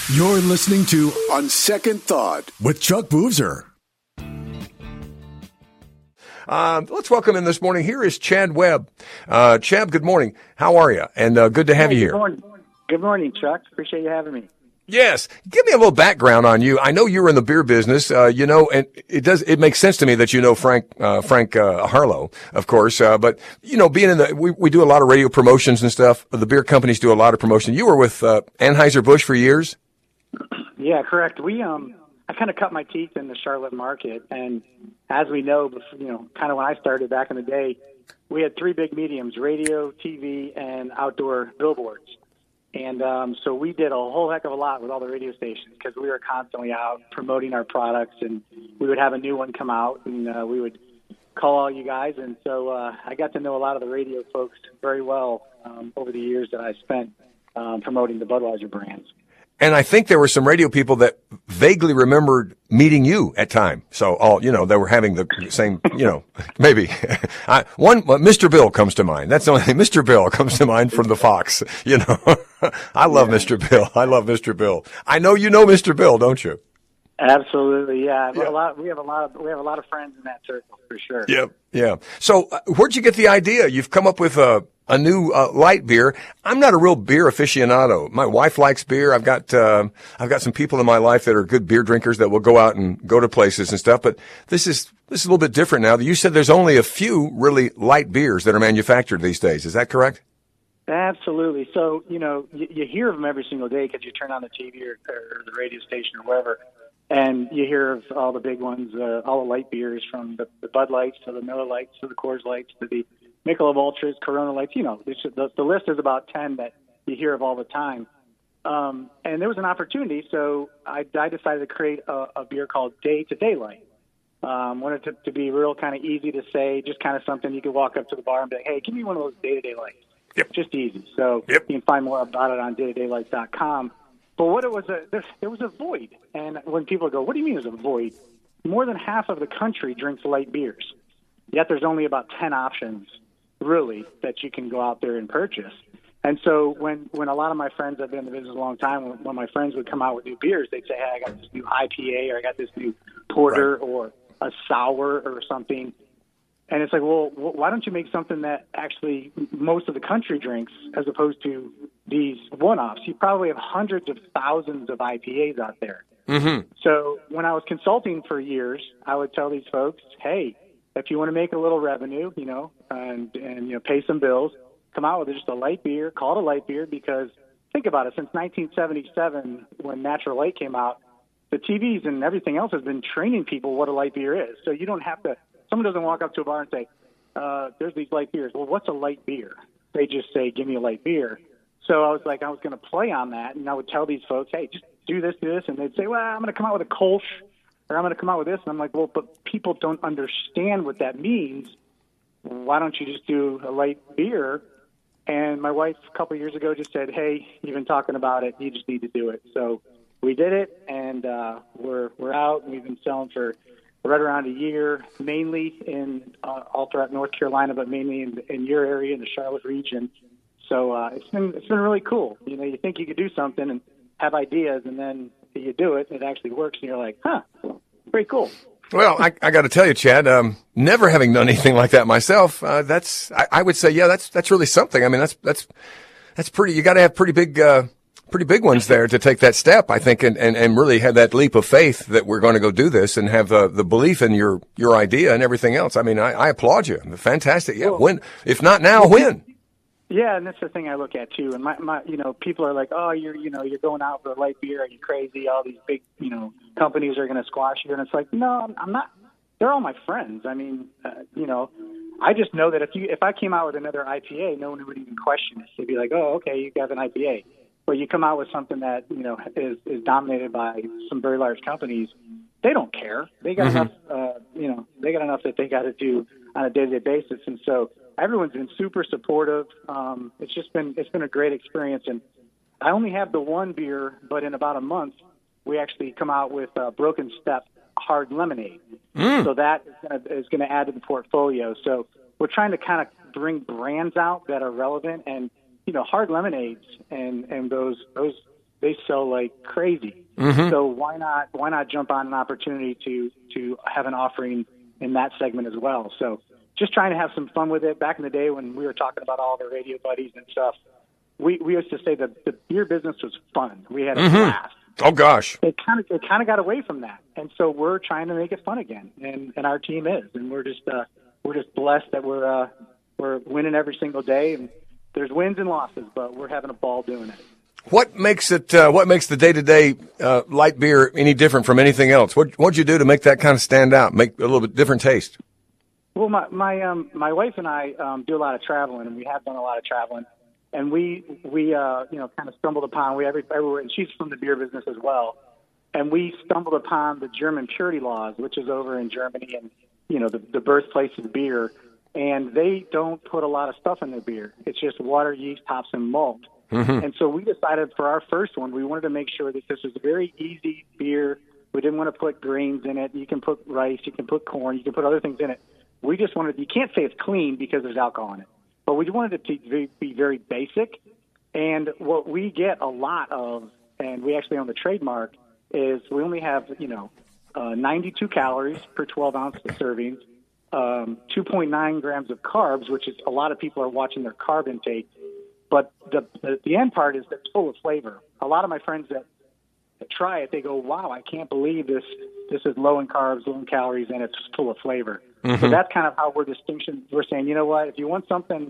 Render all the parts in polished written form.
You're listening to On Second Thought with Chuck Boozer. Let's welcome in this morning. Here is Chad Webb. Chad, good morning. How are you? And good to have you here. Good morning. Good morning, Chuck. Appreciate you having me. Yes. Give me a little background on you. I know you were in the beer business, and it makes sense to me that you know Frank Harlow, of course. But, being we do a lot of radio promotions and stuff. The beer companies do a lot of promotion. You were with Anheuser-Busch for years? Yeah, correct. I kind of cut my teeth in the Charlotte market. And as we know, kind of when I started back in the day, we had three big mediums: radio, TV, and outdoor billboards. And so we did a whole heck of a lot with all the radio stations because we were constantly out promoting our products, and we would have a new one come out, and we would call all you guys. And so I got to know a lot of the radio folks very well over the years that I spent promoting the Budweiser brands. And I think there were some radio people that vaguely remembered meeting you at time. So they were having the same, maybe. Mr. Bill comes to mind. That's the only thing. Mr. Bill comes to mind from the Fox, I love Mr. Bill. I love Mr. Bill. I know you know Mr. Bill, don't you? Absolutely. Yeah. We have a lot of friends in that circle for sure. Yep. Yeah. So where'd you get the idea? You've come up with a new light beer. I'm not a real beer aficionado. My wife likes beer. I've got some people in my life that are good beer drinkers that will go out and go to places and stuff. But this is a little bit different now. You said there's only a few really light beers that are manufactured these days. Is that correct? Absolutely. So, you hear of them every single day because you turn on the TV or the radio station or wherever, and you hear of all the big ones, all the light beers, from the Bud Lights to the Miller Lights to the Coors Lights to the Michelob Ultras, Corona Lights. The list is about 10 that you hear of all the time. And there was an opportunity, so I decided to create a beer called Day to Daylight. Wanted it to be real kind of easy to say, just kind of something you could walk up to the bar and be like, hey, give me one of those day-to-day lights. Yep. Just easy. So You can find more about it on daytodaylights.com. But what it was, there was a void. And when people go, what do you mean there's a void? More than half of the country drinks light beers. Yet there's only about 10 options, really, that you can go out there and purchase. And so when a lot of my friends, I've been in the business a long time, when my friends would come out with new beers, they'd say, hey, I got this new IPA, or I got this new porter, right, or a sour or something. And it's like, well, why don't you make something that actually most of the country drinks as opposed to these one-offs? You probably have hundreds of thousands of IPAs out there. Mm-hmm. So when I was consulting for years, I would tell these folks, hey, if you want to make a little revenue, and pay some bills, come out with just a light beer, call it a light beer, because think about it, since 1977, when Natural Light came out, the TVs and everything else has been training people what a light beer is. So you don't have to, someone doesn't walk up to a bar and say, there's these light beers. Well, what's a light beer? They just say, give me a light beer. So I was going to play on that, and I would tell these folks, hey, just do this, and they'd say, well, I'm going to come out with a Kolsch, or I'm going to come out with this. And I'm like, well, but people don't understand what that means. Why don't you just do a light beer? And my wife a couple of years ago just said, hey, you've been talking about it. You just need to do it. So we did it, and we're out, and we've been selling for right around a year, mainly in all throughout North Carolina, but mainly in your area, in the Charlotte region. So it's been really cool. You think you could do something and have ideas, and then you do it, and it actually works, and you're like, huh, pretty cool. Well, I got to tell you, Chad, never having done anything like that myself, I would say, yeah, that's really something. I mean, that's pretty. You got to have pretty big ones there to take that step, I think, and really have that leap of faith that we're going to go do this, and have the belief in your idea and everything else. I mean, I applaud you. Fantastic. Yeah. When, if not now, when? Yeah, and that's the thing I look at too. And my people are like, oh, you're going out for a light beer. Are you crazy? All these big, companies are going to squash you. And it's like, no, I'm not. They're all my friends. I mean, I just know that if I came out with another IPA, no one would even question it. They'd be like, oh, okay, you got an IPA. But you come out with something that, is dominated by some very large companies, they don't care. They got enough, they got enough that they got to do on a day-to-day basis. And so everyone's been super supportive. It's been a great experience. And I only have the one beer, but in about a month, we actually come out with Broken Step Hard Lemonade. So that is going to add to the portfolio. So we're trying to kind of bring brands out that are relevant, and hard lemonades and those they sell like crazy. Mm-hmm. So why not jump on an opportunity to have an offering in that segment as well? So just trying to have some fun with it. Back in the day when we were talking about all the radio buddies and stuff, we used to say that the beer business was fun. We had a blast. Oh gosh. It kind of got away from that, and so we're trying to make it fun again, and our team is, and we're just blessed that we're winning every single day, and there's wins and losses, but we're having a ball doing it. What makes it? What makes the day-to-day light beer any different from anything else? What'd you do to make that kind of stand out, make a little bit different taste? Well, my wife and I do a lot of traveling, and we have done a lot of traveling, and we kind of stumbled upon everywhere, and she's from the beer business as well, and we stumbled upon the German purity laws, which is over in Germany, and the birthplace of beer, and they don't put a lot of stuff in their beer. It's just water, yeast, hops, and malt. Mm-hmm. And so we decided for our first one, we wanted to make sure that this was a very easy beer. We didn't want to put grains in it. You can put rice, you can put corn, you can put other things in it. We just wanted, you can't say it's clean because there's alcohol in it, but we wanted it to be very basic. And what we get a lot of, and we actually own the trademark, is we only have, 92 calories per 12 ounce of servings, 2.9 grams of carbs, which is a lot of people are watching their carb intake. But the end part is that it's full of flavor. A lot of my friends that try it, they go, wow, I can't believe this is low in carbs, low in calories, and it's full of flavor. Mm-hmm. So that's kind of how we're saying, you know what, if you want something,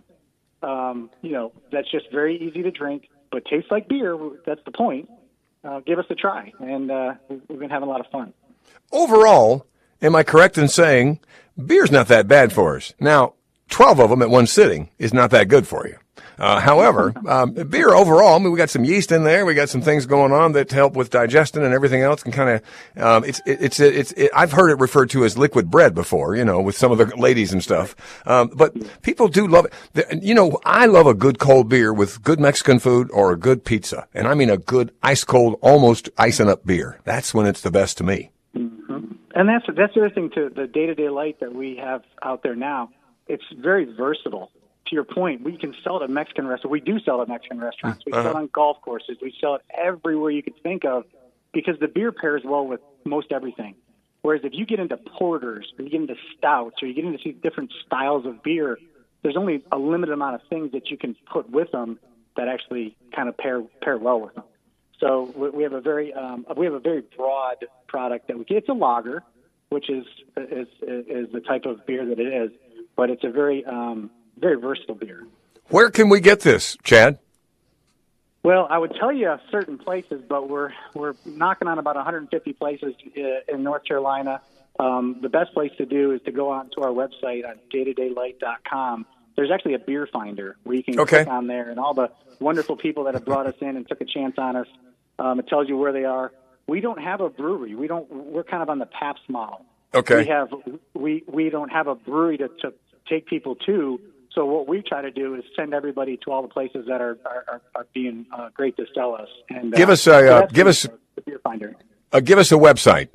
that's just very easy to drink, but tastes like beer, that's the point, give us a try. And we've been having a lot of fun. Overall, am I correct in saying beer's not that bad for us? Now, 12 of them at one sitting is not that good for you. However, beer overall, I mean, we got some yeast in there. We got some things going on that help with digestion and everything else. And kind of, I've heard it referred to as liquid bread before, with some of the ladies and stuff. But people do love it. I love a good cold beer with good Mexican food or a good pizza. And I mean a good ice cold, almost icing up beer. That's when it's the best to me. Mm-hmm. And that's the other thing to the day-to-day light that we have out there now. It's very versatile. To your point, we can sell it at Mexican restaurants. We do sell it at Mexican restaurants. We sell it on golf courses. We sell it everywhere you could think of because the beer pairs well with most everything. Whereas if you get into porters or you get into stouts or you get into these different styles of beer, there's only a limited amount of things that you can put with them that actually kind of pair well with them. So we have a very broad product that we get. It's a lager, which is the type of beer that it is, but it's a very versatile beer. Where can we get this, Chad? Well, I would tell you certain places, but we're knocking on about 150 places in North Carolina. The best place to do is to go onto our website on daytoDaylight.com. There's actually a beer finder where you can click on there, and all the wonderful people that have brought us in and took a chance on us. It tells you where they are. We don't have a brewery. We're kind of on the Pabst model. Okay. We don't have a brewery to take people to. So what we try to do is send everybody to all the places that are being great to sell us. And give us the beer finder. Give us a website.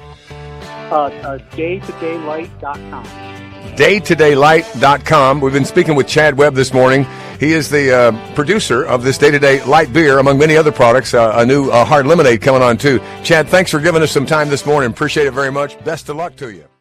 Daytodaylight.com. Daytodaylight.com. We've been speaking with Chad Webb this morning. He is the producer of this Day-to-Day Light Beer, among many other products. A new hard lemonade coming on too. Chad, thanks for giving us some time this morning. Appreciate it very much. Best of luck to you.